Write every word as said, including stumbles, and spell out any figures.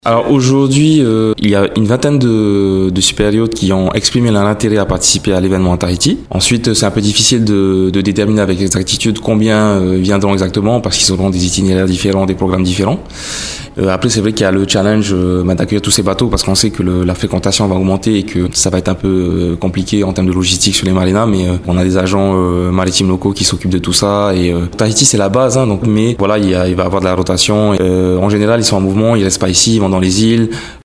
Alors aujourd'hui, euh, il y a une vingtaine de, de super yachts qui ont exprimé leur intérêt à participer à l'événement à Tahiti. Ensuite, c'est un peu difficile de, de déterminer avec exactitude combien euh, viendront exactement parce qu'ils auront des itinéraires différents, des programmes différents. Euh, après, c'est vrai qu'il y a le challenge euh, bah, d'accueillir tous ces bateaux parce qu'on sait que le, la fréquentation va augmenter et que ça va être un peu euh, compliqué en termes de logistique sur les marinas. Mais euh, on a des agents euh, maritimes locaux qui s'occupent de tout ça. Et euh, Tahiti, c'est la base, hein, donc mais voilà, il, y a, il va y avoir de la rotation. Euh, en général, ils sont en mouvement, ils restent pas ici, ils vont dans les îles.